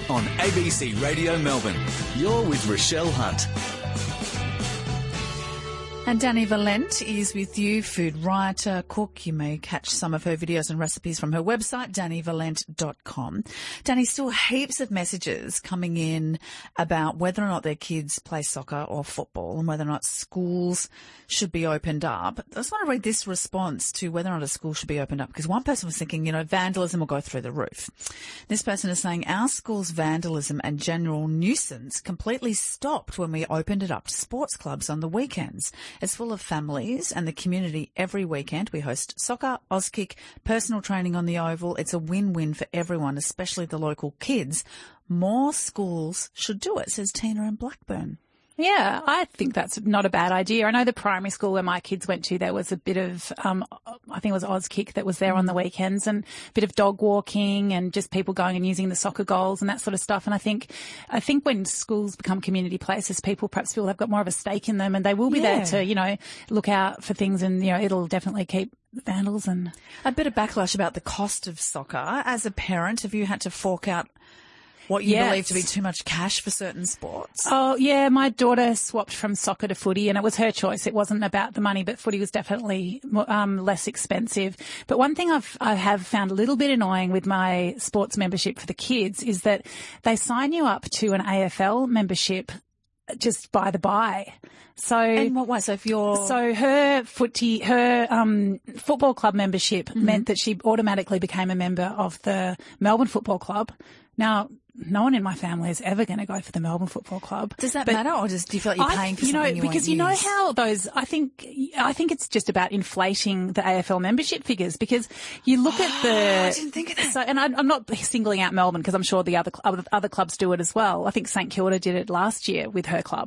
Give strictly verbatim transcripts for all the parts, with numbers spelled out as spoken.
on A B C Radio Melbourne. You're with Rochelle Hunt. And Dani Valent is with you, food writer, cook. You may catch some of her videos and recipes from her website, dani valent dot com. Dani, still heaps of messages coming in about whether or not their kids play soccer or football and whether or not schools should be opened up. I just want to read this response to whether or not a school should be opened up, because one person was thinking, you know, vandalism will go through the roof. This person is saying our school's vandalism and general nuisance completely stopped when we opened it up to sports clubs on the weekends. It's full of families and the community every weekend. We host soccer, Auskick, personal training on the Oval. It's a win-win for everyone, especially the local kids. More schools should do it, says Tina in Blackburn. Yeah, I think that's not a bad idea. I know the primary school where my kids went to, there was a bit of, um, I think it was Auskick that was there on the weekends, and a bit of dog walking and just people going and using the soccer goals and that sort of stuff. And I think, I think when schools become community places, people perhaps feel they've got more of a stake in them, and they will be yeah. there to, you know, look out for things, and, you know, it'll definitely keep vandals. And a bit of backlash about the cost of soccer. As a parent, have you had to fork out what you yes. believe to be too much cash for certain sports? Oh, yeah. My daughter swapped from soccer to footy, and it was her choice. It wasn't about the money, but footy was definitely um, less expensive. But one thing I've, I have found a little bit annoying with my sports membership for the kids is that they sign you up to an A F L membership just by the by. So, in what way? So if you're... So her footy, her, um, football club membership mm-hmm. meant that she automatically became a member of the Melbourne Football Club. Now, no one in my family is ever going to go for the Melbourne Football Club. Does that but matter, or just do you feel like you're paying I, for you know, something you because won't you know use? how those, I think, I think it's just about inflating the A F L membership figures, because you look at the... I didn't think of that. So, and I, I'm not singling out Melbourne, because I'm sure the other, other other clubs do it as well. I think St Kilda did it last year with her club.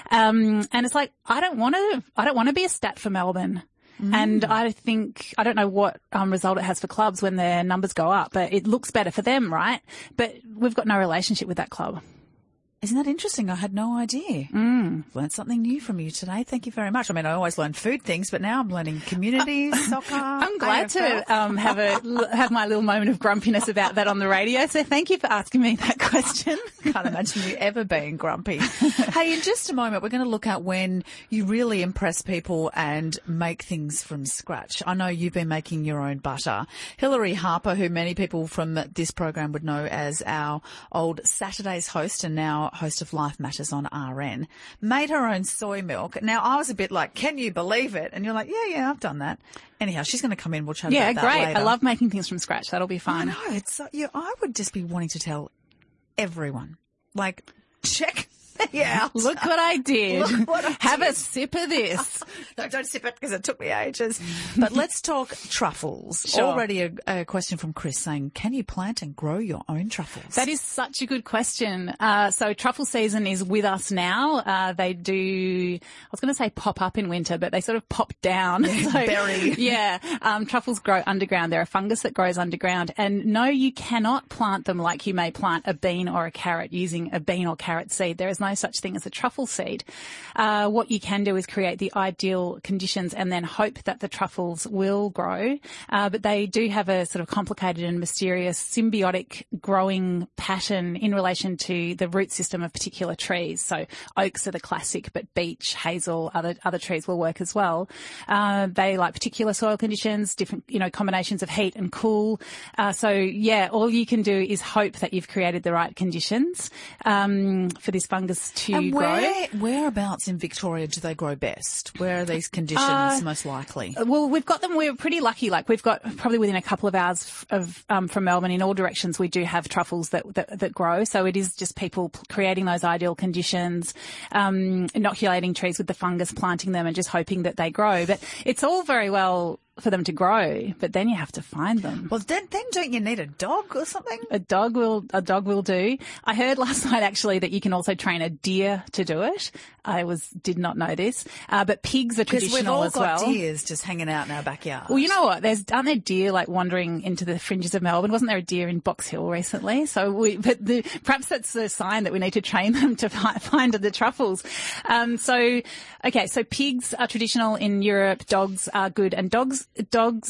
Um, and it's like, I don't want to, I don't want to be a stat for Melbourne. Mm. And I think, I don't know what um, result it has for clubs when their numbers go up, but it looks better for them, right? But we've got no relationship with that club. Isn't that interesting? I had no idea. Mm. Learned something new from you today. Thank you very much. I mean, I always learn food things, but now I'm learning communities, soccer. I'm glad A F L. to um, have a have my little moment of grumpiness about that on the radio. So thank you for asking me that question. Can't imagine you ever being grumpy. Hey, in just a moment, we're going to look at when you really impress people and make things from scratch. I know you've been making your own butter. Hilary Harper, who many people from this program would know as our old Saturdays host and now host of Life Matters on R N, made her own soy milk. Now, I was a bit like, can you believe it? And you're like, yeah, yeah, I've done that. Anyhow, she's going to come in. We'll chat yeah, about that great. later. I love making things from scratch. That'll be fun. I know. It's so, yeah, I would just be wanting to tell everyone, like, check me out. Look what I did. Look what I Have did. a sip of this. No, don't sip it, because it took me ages. But let's talk truffles. Sure. Already a, a question from Chris saying, can you plant and grow your own truffles? That is such a good question. Uh, so truffle season is with us now. Uh, they do, I was going to say pop up in winter, but they sort of pop down. Yeah, so, berry. Yeah. Um, truffles grow underground. They're a fungus that grows underground. And no, you cannot plant them like you may plant a bean or a carrot using a bean or carrot seed. There is no such thing as a truffle seed. Uh, what you can do is create the ideal conditions and then hope that the truffles will grow. Uh, but they do have a sort of complicated and mysterious symbiotic growing pattern in relation to the root system of particular trees. So oaks are the classic, but beech, hazel, other other trees will work as well. Uh, they like particular soil conditions, different, you know, combinations of heat and cool. Uh, so yeah, all you can do is hope that you've created the right conditions um, for this fungus to and grow. Where, whereabouts in Victoria do they grow best? Where are these conditions uh, most likely? Well, we've got them. We're pretty lucky. Like we've got probably within a couple of hours of um, from Melbourne in all directions. We do have truffles that, that that grow. So it is just people creating those ideal conditions, um, inoculating trees with the fungus, planting them, and just hoping that they grow. But it's all very well for them to grow, but then you have to find them. Well, then, then don't you need a dog or something? A dog will, a dog will do. I heard last night actually that you can also train a deer to do it. I was, did not know this. Uh, but pigs are traditional as well. Because we've all got deers just hanging out in our backyard. Well, you know what? There's, aren't there deer like wandering into the fringes of Melbourne? Wasn't there a deer in Box Hill recently? So we, but the, perhaps that's a sign that we need to train them to fi- find the truffles. Um, so, okay, so pigs are traditional in Europe. Dogs are good, and dogs, dogs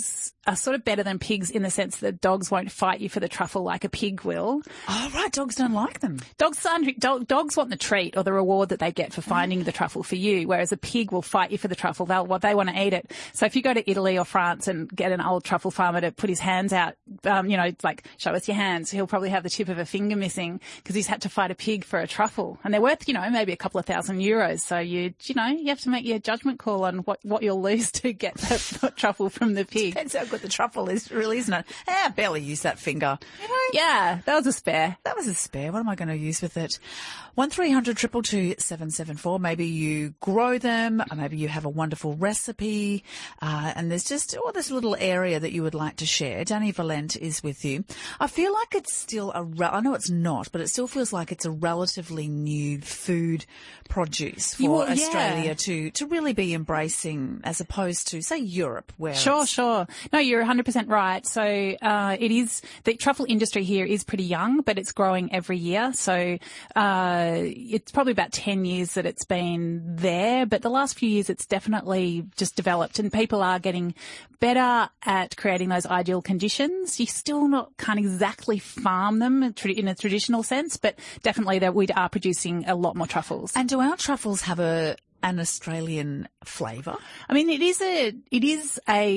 are sort of better than pigs in the sense that dogs won't fight you for the truffle like a pig will. Oh, right. Dogs don't like them. Dogs, dog, dogs want the treat or the reward that they get for finding the truffle for you, whereas a pig will fight you for the truffle. They'll, well, they want to eat it. So if you go to Italy or France and get an old truffle farmer to put his hands out, um, you know, like, show us your hands, he'll probably have the tip of a finger missing because he's had to fight a pig for a truffle. And they're worth, you know, maybe a couple of thousand euros. So you, you know, you have to make your judgment call on what, what you'll lose to get the truffle from the pig. Depends how good the truffle is, really, isn't it? Eh, I barely use that finger. You know? Yeah, that was a spare. That was a spare. What am I going to use with it? one three hundred two two two seven seven four. Maybe you grow them, or maybe you have a wonderful recipe, uh, and there's just oh, this little area that you would like to share. Danny Valent is with you. I feel like it's still a, re- I know it's not, but it still feels like it's a relatively new food produce for You- yeah. Australia to, to really be embracing, as opposed to, say, Europe, where Sure, it's- sure. No, you're one hundred percent right. So uh, it is, the truffle industry here is pretty young, but it's growing every year. So uh, it's probably about ten years that it's been there, but the last few years it's definitely just developed and people are getting better at creating those ideal conditions. You still not can't exactly farm them in a traditional sense, but definitely that we are producing a lot more truffles. And do our truffles have a an Australian flavour? I mean, it is a it is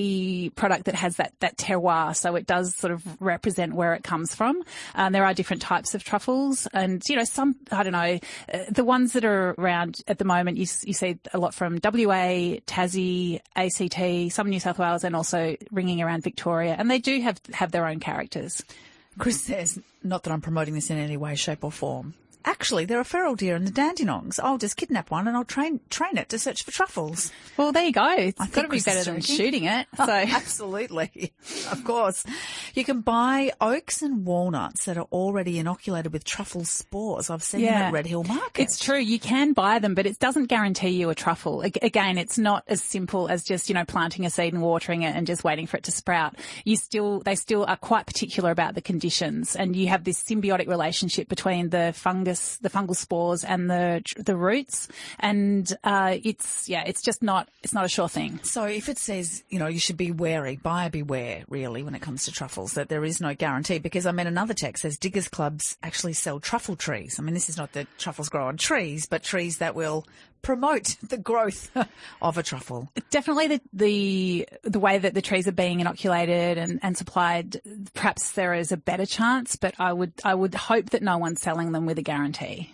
a product that has that that terroir, so it does sort of represent where it comes from. Um, there are different types of truffles, and you know, some I don't know, uh, the ones that are around at the moment. You, you see a lot from W A, Tassie, A C T, some New South Wales, and also ringing around Victoria, and they do have have their own characters. Chris says, not that I'm promoting this in any way, shape or form. Actually, there are feral deer in the Dandenongs. I'll just kidnap one and I'll train train it to search for truffles. Well, there you go. It's I got to think be Chris better is than joking. shooting it. Oh, So absolutely. Of course. You can buy oaks and walnuts that are already inoculated with truffle spores. I've seen them Yeah. at Red Hill Market. It's true. You can buy them, but it doesn't guarantee you a truffle. Ag- Again, it's not as simple as just, you know, planting a seed and watering it and just waiting for it to sprout. You still, they still are quite particular about the conditions, and you have this symbiotic relationship between the fungus, the fungal spores and the, the roots. And, uh, it's, yeah, it's just not, it's not a sure thing. So if it says, you know, you should be wary, buyer beware, really, when it comes to truffles, that there is no guarantee, because I mean, another text says diggers clubs actually sell truffle trees. I mean, this is not that truffles grow on trees, but trees that will promote the growth of a truffle. Definitely the, the, the way that the trees are being inoculated and, and supplied, perhaps there is a better chance, but I would, I would hope that no one's selling them with a guarantee.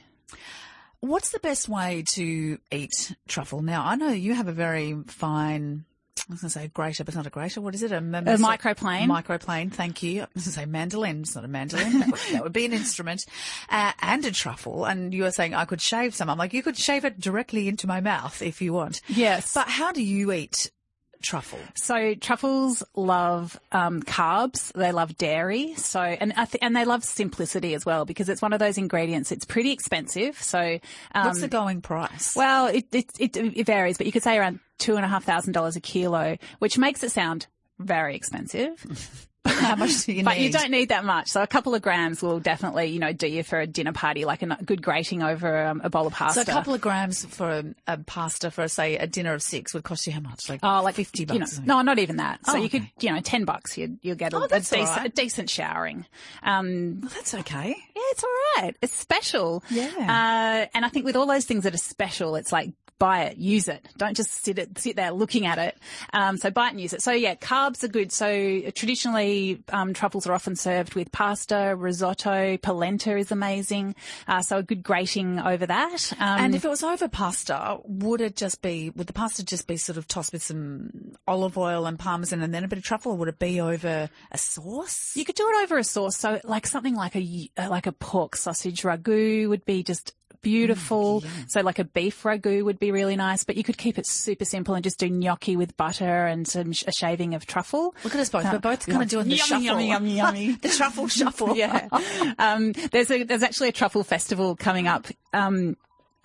What's the best way to eat truffle? Now, I know you have a very fine, I was going to say grater, but it's not a grater. What is it? A, A microplane. Microplane, thank you. I was going to say mandolin. It's not a mandolin. That would, that would be an instrument. Uh, and a truffle. And you were saying I could shave some. I'm like, you could shave it directly into my mouth if you want. Yes. But how do you eat truffle? So truffles love um, carbs. They love dairy. So and I th- and they love simplicity as well, because it's one of those ingredients. It's pretty expensive. So um, What's the going price? well, it, it it it varies, but you could say around two and a half thousand dollars a kilo, which makes it sound very expensive. How much do you But need? you don't need that much. So a couple of grams will definitely, you know, do you for a dinner party, like a n- good grating over um, a bowl of pasta. So a couple of grams for a, a pasta for, say, a dinner of six would cost you how much? Like, Oh, like fifty you bucks. know, or something? no, not even that. So Oh, you okay. could, you know, ten bucks, you'd, you'll get a, Oh, a, that's all decent, right. a decent showering. Um, Well, that's okay. yeah, it's all right. It's special. Yeah. Uh, and I think with all those things that are special, it's like, buy it, use it. Don't just sit it, sit there looking at it. Um, so buy it and use it. So yeah, carbs are good. So traditionally, um, truffles are often served with pasta, risotto, polenta is amazing. Uh, so a good grating over that. Um, And if it was over pasta, would it just be, would the pasta just be sort of tossed with some olive oil and parmesan and then a bit of truffle, or would it be over a sauce? you could do it over a sauce. So like something like a, like a pork sausage ragu would be just beautiful. Mm, So like a beef ragu would be really nice, but you could keep it super simple and just do gnocchi with butter and some sh- a shaving of truffle. Look at us both. We're both kind of doing the Yummy, shuffle. yummy, yummy, yummy. The truffle shuffle. Yeah. Um, there's a, there's actually a truffle festival coming up, um,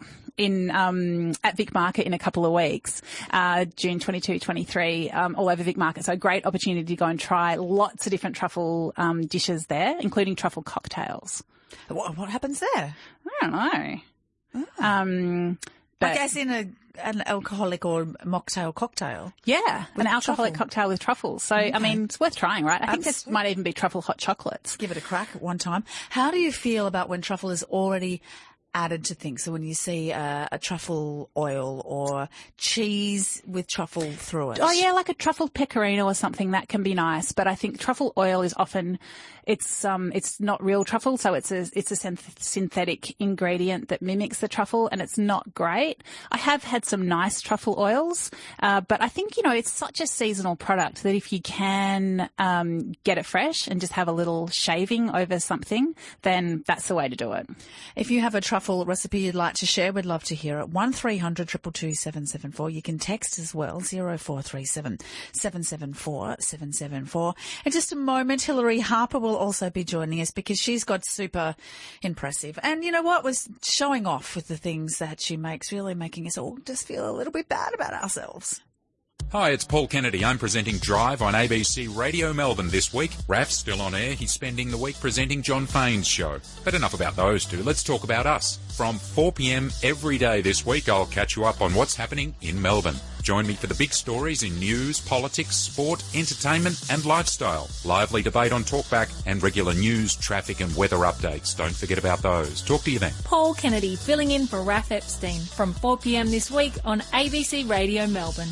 in, um, at Vic Market in a couple of weeks, uh, June twenty-second, twenty-third, um, all over Vic Market. So a great opportunity to go and try lots of different truffle, um, dishes there, including truffle cocktails. What, what happens there? I don't know. Um, But I guess in a, an alcoholic or mocktail cocktail. yeah, an alcoholic truffle. cocktail with truffles. So, I mean, it's worth trying, right? I think this Absolutely. might even be truffle hot chocolates. Give it a crack at one time. How do you feel about when truffle is already added to things? So when you see uh, a truffle oil or cheese with truffle through it. Oh yeah, like a truffled pecorino or something, that can be nice. But I think truffle oil is often, it's um, it's not real truffle, so it's a it's a synth- synthetic ingredient that mimics the truffle, and it's not great. I have had some nice truffle oils, uh, but I think you know it's such a seasonal product that if you can um, get it fresh and just have a little shaving over something, then that's the way to do it. If you have a truffle recipe you'd like to share, we'd love to hear it. one three hundred two two two seven seven four. You can text as well, zero four three seven seven seven four seven seven four. In just a moment, Hilary Harper will also be joining us because she's got super impressive. And you know what? Was showing off with the things that she makes, really making us all just feel a little bit bad about ourselves. Hi, it's Paul Kennedy. I'm presenting Drive on A B C Radio Melbourne this week. Raf's still on air. He's spending the week presenting John Fane's show. But enough about those two. Let's talk about us. From four p.m. every day this week, I'll catch you up on what's happening in Melbourne. Join me for the big stories in news, politics, sport, entertainment and lifestyle. Lively debate on Talkback and regular news, traffic and weather updates. Don't forget about those. Talk to you then. Paul Kennedy filling in for Raf Epstein from four p.m. this week on A B C Radio Melbourne.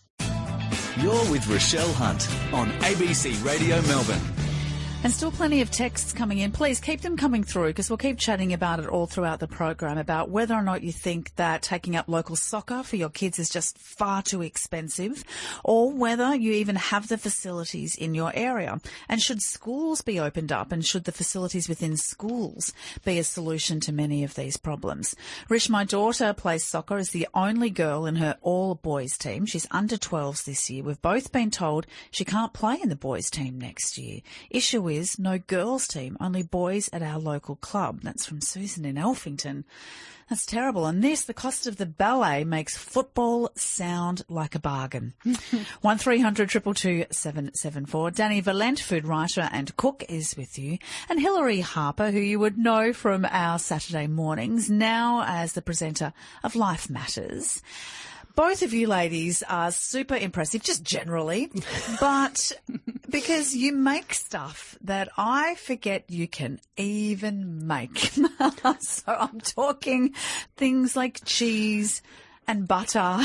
You're with Rochelle Hunt on A B C Radio Melbourne. And still plenty of texts coming in. Please keep them coming through because we'll keep chatting about it all throughout the program, about whether or not you think that taking up local soccer for your kids is just far too expensive, or whether you even have the facilities in your area. And should schools be opened up, and should the facilities within schools be a solution to many of these problems? Rish, my daughter, plays soccer as the only girl in her all-boys team. She's under twelves this year. We've both been told she can't play in the boys team next year. Issue is is no girls team, only boys at our local club. That's from Susan in Elphington. That's terrible. And this, the cost of the ballet makes football sound like a bargain. one three hundred two two two seven seven four. Danny Valent, food writer and cook, is with you. And Hilary Harper, who you would know from our Saturday mornings, now as the presenter of Life Matters. Both of you ladies are super impressive, just generally, but because you make stuff that I forget you can even make. So I'm talking things like cheese and butter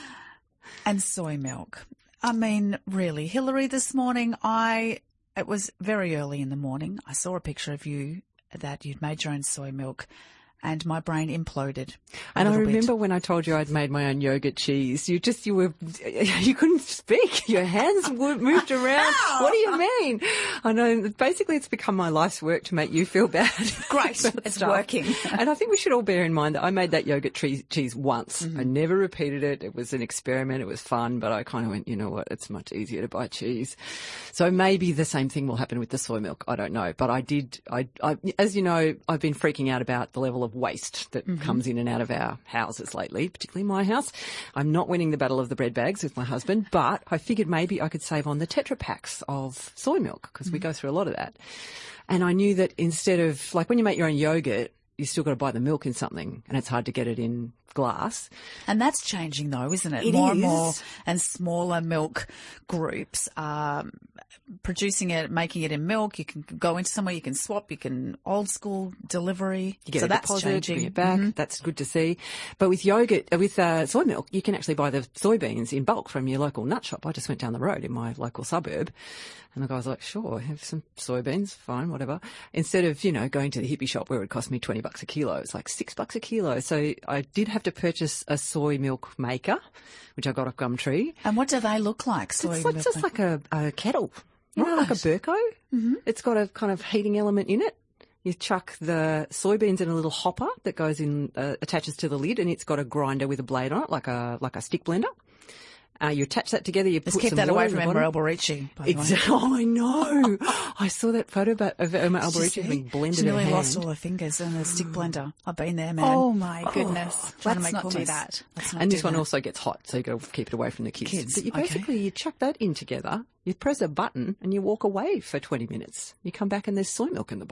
and soy milk. I mean, really, Hilary, this morning, I, it was very early in the morning. I saw a picture of you that you'd made your own soy milk. And my brain imploded. And I remember bit. when I told you I'd made my own yogurt cheese, you just, you were, you couldn't speak. Your hands moved around. What do you mean? I know, basically it's become my life's work to make you feel bad. Great. It's stuff. Working. And I think we should all bear in mind that I made that yogurt cheese, cheese once. Mm-hmm. I never repeated it. It was an experiment. It was fun, but I kind of went, you know what? It's much easier to buy cheese. So maybe the same thing will happen with the soy milk. I don't know. But I did, I, I as you know, I've been freaking out about the level of waste that mm-hmm. comes in and out of our houses lately, particularly my house. I'm not winning the battle of the bread bags with my husband, but I figured maybe I could save on the Tetra Packs of soy milk because mm-hmm. we go through a lot of that. And I knew that instead of, like when you make your own yogurt, you still got to buy the milk in something and it's hard to get it in glass. And that's changing though, isn't it? It more is. and more and smaller milk groups are producing it, making it in milk. You can go into somewhere, you can swap, you can old school delivery. You get so a that's deposit, changing. bring it back. Mm-hmm. That's good to see. But with yogurt, with uh, soy milk, you can actually buy the soybeans in bulk from your local nut shop. I just went down the road in my local suburb. And the guy was like, sure, have some soybeans, fine, whatever. Instead of, you know, going to the hippie shop where it would cost me twenty bucks a kilo, it's like six bucks a kilo. So I did have to purchase a soy milk maker, which I got off Gumtree. And what do they look like, soy it's milk? It's just like a, a kettle, you know, Right. like a Burko. Mm-hmm. It's got a kind of heating element in it. You chuck the soybeans in a little hopper that goes in, uh, attaches to the lid, and it's got a grinder with a blade on it, like a like a stick blender. Uh, you attach that together, you Let's put keep some that water away in from the Emma bottom. Alberici, by the way. Exactly. Oh, I know. I saw that photo of Emma Did you Alberici see? being blended She nearly in her lost hand. all her fingers in a stick blender. I've been there, man. Oh my goodness. Trying to Let's make not do hummus. that. Let's not And do this one that. also gets hot, so you've got to keep it away from the kids. Kids, But you okay. basically, you chuck that in together, you press a button, and you walk away for twenty minutes. You come back and there's soy milk in the bottom.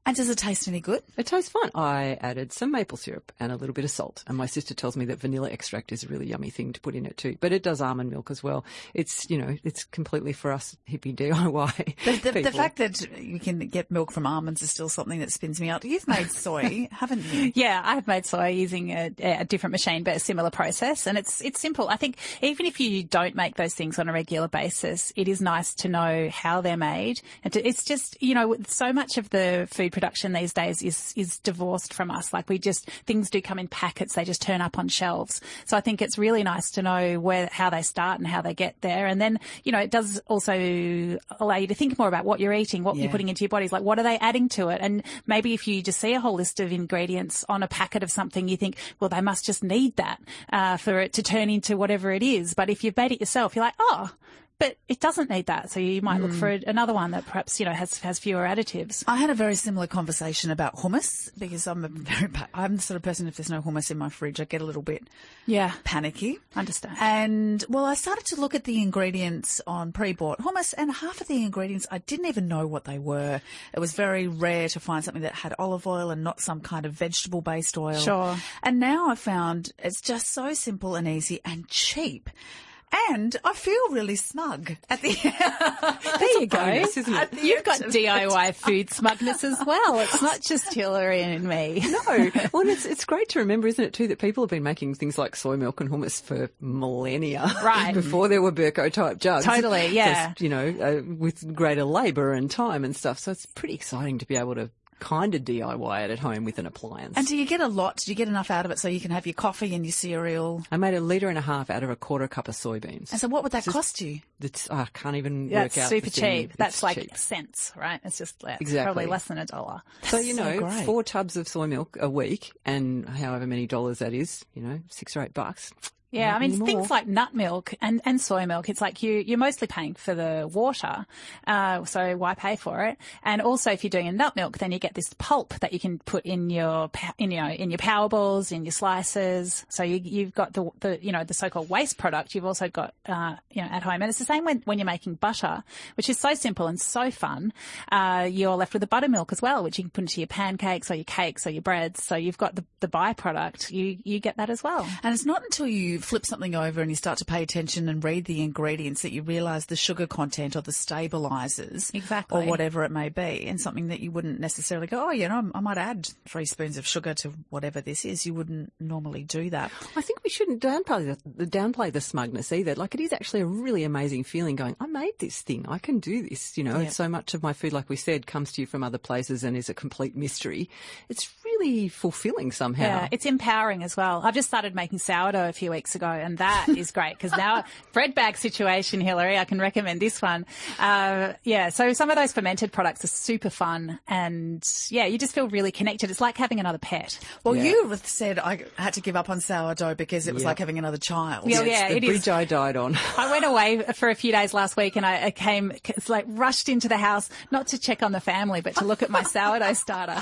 And does it taste any good? It tastes fine. I added some maple syrup and a little bit of salt. And my sister tells me that vanilla extract is a really yummy thing to put in it too. But it does almond milk as well. It's, you know, it's completely for us hippie D I Y. The, the, the fact that you can get milk from almonds is still something that spins me out. You've made soy, haven't you? Yeah, I've made soy using a, a different machine, but a similar process. And it's it's simple. I think even if you don't make those things on a regular basis, it is nice to know how they're made. And to, it's just, you know, so much of the food production these days is is divorced from us. Like we just, things do come in packets. They just turn up on shelves. So I think it's really nice to know where, how they start and how they get there. And then, you know, it does also allow you to think more about what you're eating, what Yeah. you're putting into your bodies. Like, what are they adding to it? And maybe if you just see a whole list of ingredients on a packet of something, you think, well, they must just need that uh, for it to turn into whatever it is. But if you've made it yourself, you're like, oh, but it doesn't need that. So you might look for another one that perhaps, you know, has has fewer additives. I had a very similar conversation about hummus because I'm a very, I'm the sort of person, if there's no hummus in my fridge, I get a little bit Yeah. panicky. Understand. And, well, I started to look at the ingredients on pre-bought hummus, and half of the ingredients, I didn't even know what they were. It was very rare to find something that had olive oil and not some kind of vegetable-based oil. Sure. And now I found it's just so simple and easy and cheap. And I feel really smug at the end. There you go. bonus, isn't it? At the You've end got of D I Y it. food smugness as well. It's not just Hillary and me. No. Well, it's, it's great to remember, isn't it, too, that people have been making things like soy milk and hummus for millennia. Right. Before there were Burko-type jugs. Totally, yeah. So it's, you know, uh, with greater labour and time and stuff. So it's pretty exciting to be able to kind of D I Y it at home with an appliance. And do you get a lot? Do you get enough out of it so you can have your coffee and your cereal? I made a litre and a half out of a quarter cup of soybeans. And so what would that cost you? It's, I can't even That's work out. super the thing. cheap. That's It's like cheap. cents, right? It's just like Exactly. probably less than a dollar. So, you So know, great. four tubs of soy milk a week and however many dollars that is, you know, six or eight bucks. Yeah, Not I mean, anymore. things like nut milk and, and soy milk, it's like you, you're mostly paying for the water, uh, so why pay for it? And also if you're doing a nut milk, then you get this pulp that you can put in your, pa- in your, in your power balls, in your slices. So you, you've got the, the, you know, the so-called waste product you've also got, uh, you know, at home. And it's the same when, when you're making butter, which is so simple and so fun. Uh, you're left with the buttermilk as well, which you can put into your pancakes or your cakes or your breads. So you've got the, the byproduct. You, you get that as well. And it's not until you flip something over and you start to pay attention and read the ingredients that you realise the sugar content or the stabilisers Exactly. or whatever it may be, and something that you wouldn't necessarily go, oh, you know, I might add three spoons of sugar to whatever this is. You wouldn't normally do that. I think we shouldn't downplay the, downplay the smugness either. Like, it is actually a really amazing feeling going, I made this thing. I can do this. You know, Yeah. so much of my food, like we said, comes to you from other places and is a complete mystery. It's really fulfilling somehow. Yeah, it's empowering as well. I've just started making sourdough a few weeks ago, and that is great because now bread bag situation, Hillary, I can recommend this one. Uh, yeah, so some of those fermented products are super fun, and yeah, you just feel really connected. It's like having another pet. Well, Yeah. you said I had to give up on sourdough because it was Yeah. like having another child. Yeah, It's yeah, the it is. bridge I died on. I went away for a few days last week and I, I came, it's like rushed into the house, not to check on the family, but to look at my sourdough starter.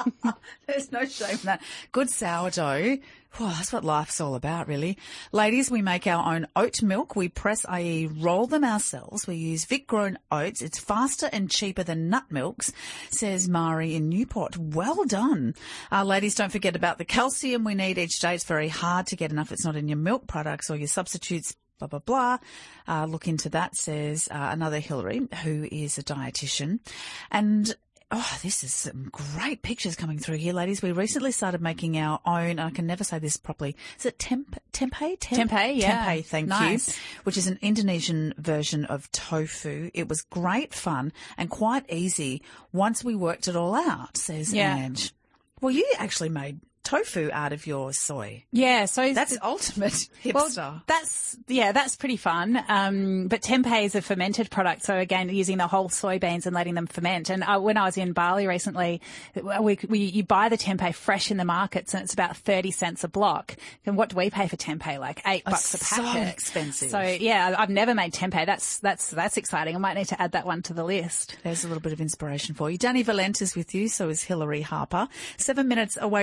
There's no shame in that. Good sourdough. Well, that's what life's all about, really. Ladies, we make our own oat milk. We press, that is roll them ourselves. We use Vic-grown oats. It's faster and cheaper than nut milks, says Mari in Newport. Well done. Uh, ladies, don't forget about the calcium we need each day. It's very hard to get enough. It's not in your milk products or your substitutes. Blah, blah, blah. Uh, look into that, says uh, another Hillary, who is a dietitian. And oh, this is some great pictures coming through here, ladies. We recently started making our own, and I can never say this properly. Is it temp, tempeh? Temp, Tempeh, yeah. Tempeh, thank Nice. you. Which is an Indonesian version of tofu. It was great fun and quite easy once we worked it all out, says Yeah. Ange. Well, you actually made tofu out of your soy. Yeah, so That's ultimate hipster. Well, that's, yeah, that's pretty fun. Um, but tempeh is a fermented product. So again, using the whole soybeans and letting them ferment. And uh, when I was in Bali recently, we, we, you buy the tempeh fresh in the markets and it's about thirty cents a block. And what do we pay for tempeh? Like eight Oh, bucks a so packet. expensive. So yeah, I've never made tempeh. That's, that's, that's exciting. I might need to add that one to the list. There's a little bit of inspiration for you. Danny Valent is with you, so is Hillary Harper. Seven minutes away from three.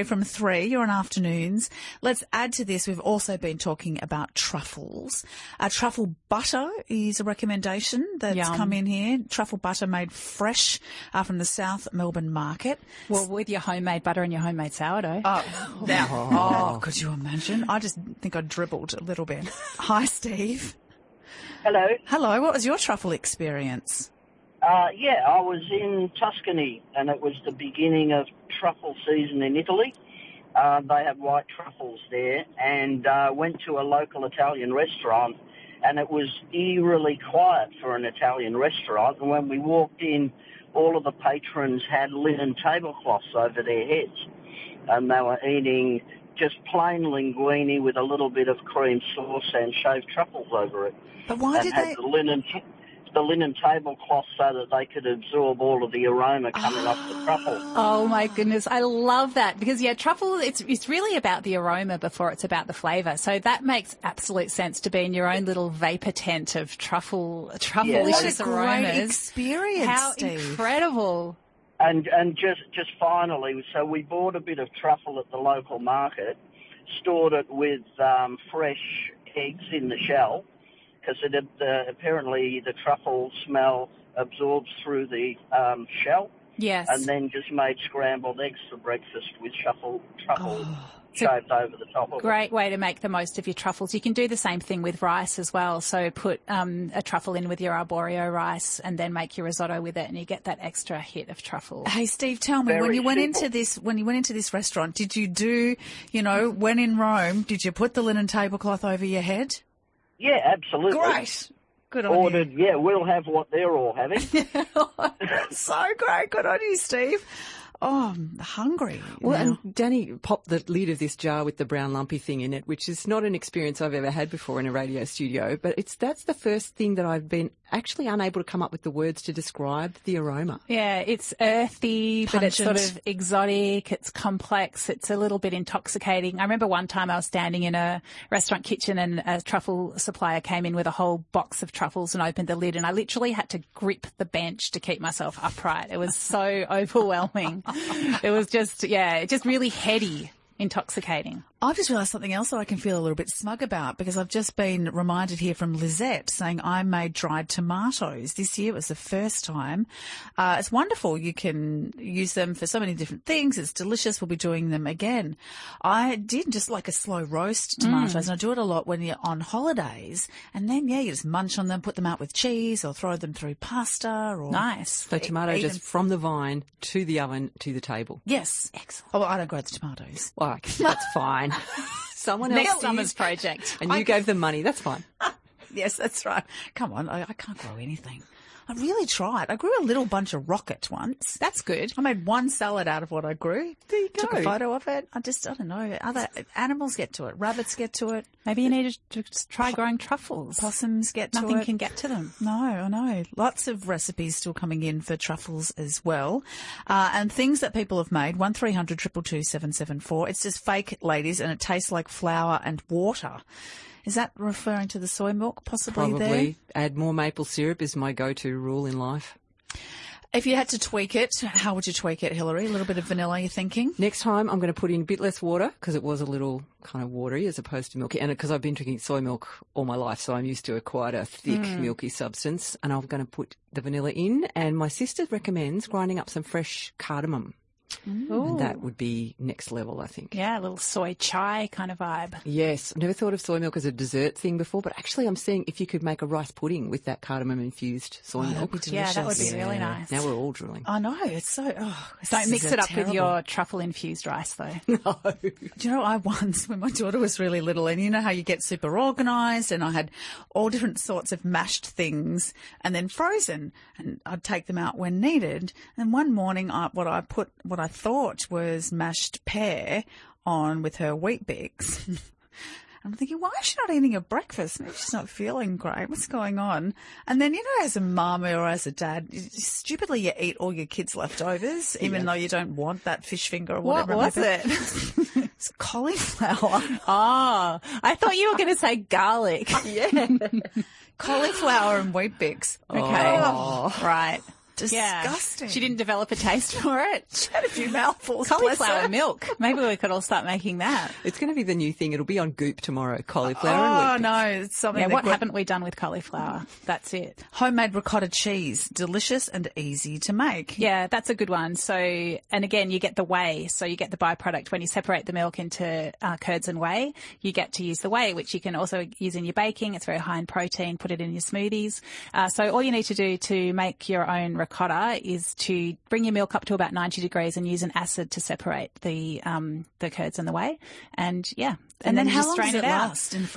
three. You're on afternoons. Let's add to this. We've also been talking about truffles. Uh, truffle butter is a recommendation that's Yum. come in here. Truffle butter made fresh uh, from the South Melbourne market. Well, with your homemade butter and your homemade sourdough. Oh, now, oh, could you imagine? I just think I dribbled a little bit. Hi, Steve. Hello. Hello. What was your truffle experience? Uh, yeah, I was in Tuscany, and it was the beginning of truffle season in Italy. Uh, they have white truffles there, and uh, went to a local Italian restaurant, and it was eerily quiet for an Italian restaurant. And when we walked in, all of the patrons had linen tablecloths over their heads, and they were eating just plain linguine with a little bit of cream sauce and shaved truffles over it. But why and did had they... the linen t- the linen tablecloth so that they could absorb all of the aroma coming off the truffle. Oh my goodness, I love that because yeah, truffle it's it's really about the aroma before it's about the flavour. So that makes absolute sense to be in your own little vapour tent of truffle truffle-licious What a great aromas. experience, How Steve. incredible! And and just just finally, so we bought a bit of truffle at the local market, stored it with um, fresh eggs in the shell, because it uh, apparently the truffle smell absorbs through the um, shell. Yes. And then just made scrambled eggs for breakfast with truffle, truffle Oh, shaved over the top of it. Great way to make the most of your truffles. You can do the same thing with rice as well. So put um, a truffle in with your arborio rice and then make your risotto with it and you get that extra hit of truffle. Hey, Steve, tell me, when Very you went simple. into this, when you went into this restaurant, did you do, you know, when in Rome, did you put the linen tablecloth over your head? Yeah, absolutely. Great. Good on Ordered, yeah, we'll have what they're all having. you. So great. Good on you, Steve. Oh, I'm hungry. Well, now. and Danny popped the lid of this jar with the brown lumpy thing in it, which is not an experience I've ever had before in a radio studio, but it's that's the first thing that I've been actually unable to come up with the words to describe the aroma. Yeah, it's earthy, but it's sort Pungent. of exotic, it's complex, it's a little bit intoxicating. I remember one time I was standing in a restaurant kitchen and a truffle supplier came in with a whole box of truffles and opened the lid and I literally had to grip the bench to keep myself upright. It was so overwhelming. It was just, yeah, just really heady, intoxicating. I've just realised something else that I can feel a little bit smug about because I've just been reminded here from Lizette saying I made dried tomatoes this year. It was the first time. Uh, it's wonderful. You can use them for so many different things. It's delicious. We'll be doing them again. I did just like a slow roast tomatoes and I do it a lot when you're on holidays and then, yeah, you just munch on them, put them out with cheese or throw them through pasta or... Nice. So tomato Even- just from the vine to the oven to the table. Yes. Excellent. Oh, well, I don't grow the tomatoes. Well, okay, that's fine. Someone else Next did, summer's project. and you gave them money. That's fine. Yes, that's right. Come on, I, I can't grow anything. I really tried. I grew a little bunch of rocket once. That's good. I made one salad out of what I grew. There you Took go. a photo of it. I just, I don't know. Other animals get to it. Rabbits get to it. Maybe you need to just try growing truffles. Possums get to Nothing it. can get to them. No, I know. Lots of recipes still coming in for truffles as well. Uh, and things that people have made, one three hundred two two two seven seven four. It's just fake, ladies, and it tastes like flour and water. Is that referring to the soy milk possibly there? Probably add more maple syrup is my go-to rule in life. If you had to tweak it, how would you tweak it, Hillary? A little bit of vanilla, you're thinking? Next time I'm going to put in a bit less water because it was a little kind of watery as opposed to milky. And because I've been drinking soy milk all my life, so I'm used to a quite a thick, milky substance. And I'm going to put the vanilla in. And my sister recommends grinding up some fresh cardamom. And that would be next level, I think. Yeah, a little soy chai kind of vibe. Yes. I've never thought of soy milk as a dessert thing before, but actually I'm seeing if you could make a rice pudding with that cardamom-infused soy that'd milk. be Yeah, that would be delicious. really Yeah. nice. Now we're all drooling. I know, it's so... Oh, Don't mix this is it a up with terrible- your truffle-infused rice, though. Do you know, I once, when my daughter was really little, and you know how you get super organised, and I had all different sorts of mashed things and then frozen, and I'd take them out when needed. And one morning, I, what I put, what I thought was mashed pear on with her Wheat Bix. I'm thinking, why is she not eating her breakfast? Maybe she's not feeling great. What's going on? And then, you know, as a mum or as a dad, you- stupidly you eat all your kids' leftovers, even though you don't want that fish finger or What whatever. was may be. it? It's cauliflower. Oh, I thought you were going to say garlic. Yeah. Cauliflower and Wheat Bix. Okay. Right. Disgusting. Yeah. She didn't develop a taste for it. She had a few mouthfuls. bless Cauliflower her. milk. Maybe we could all start making that. It's going to be the new thing. It'll be on Goop tomorrow, cauliflower Oh, and wheat. no. It's something Yeah, that what got- haven't we done with cauliflower? That's it. Homemade ricotta cheese. Delicious and easy to make. Yeah, that's a good one. So, and again, you get the whey. So you get the byproduct when you separate the milk into uh, curds and whey. You get to use the whey, which you can also use in your baking. It's very high in protein. Put it in your smoothies. Uh, so all you need to do to make your own ricotta is to bring your milk up to about ninety degrees and use an acid to separate the um, the curds and the whey. And yeah, And, then you how just long strain does it it out. last in